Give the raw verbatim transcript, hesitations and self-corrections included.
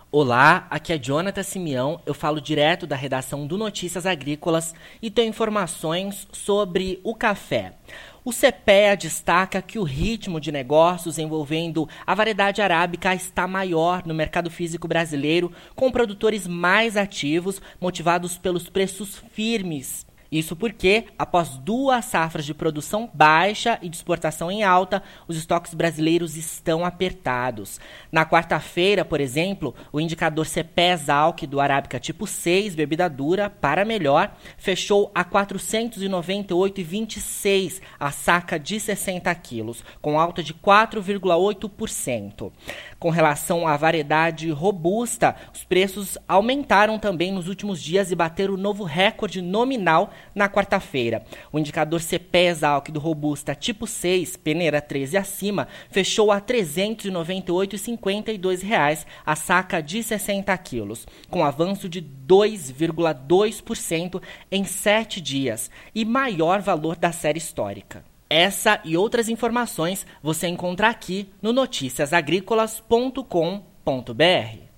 Olá, aqui é Jonathan Simeão, eu falo direto da redação do Notícias Agrícolas e tenho informações sobre o café. O CEPEA destaca que o ritmo de negócios envolvendo a variedade arábica está maior no mercado físico brasileiro, com produtores mais ativos, motivados pelos preços firmes. Isso porque, após duas safras de produção baixa e de exportação em alta, os estoques brasileiros estão apertados. Na quarta-feira, por exemplo, o indicador CEPEA-Exalc do Arábica tipo seis, bebida dura, para melhor, fechou a quatrocentos e noventa e oito vírgula vinte e seis a saca de sessenta quilos, com alta de quatro vírgula oito por cento. Com relação à variedade robusta, os preços aumentaram também nos últimos dias e bateram o novo recorde nominal na quarta-feira. O indicador CEPEA-Exalc do Robusta tipo seis, peneira treze acima, fechou a trezentos e noventa e oito vírgula cinquenta e dois reais a saca de sessenta quilos, com avanço de dois vírgula dois por cento em sete dias e maior valor da série histórica. Essa e outras informações você encontra aqui no noticias agrícolas ponto com ponto br.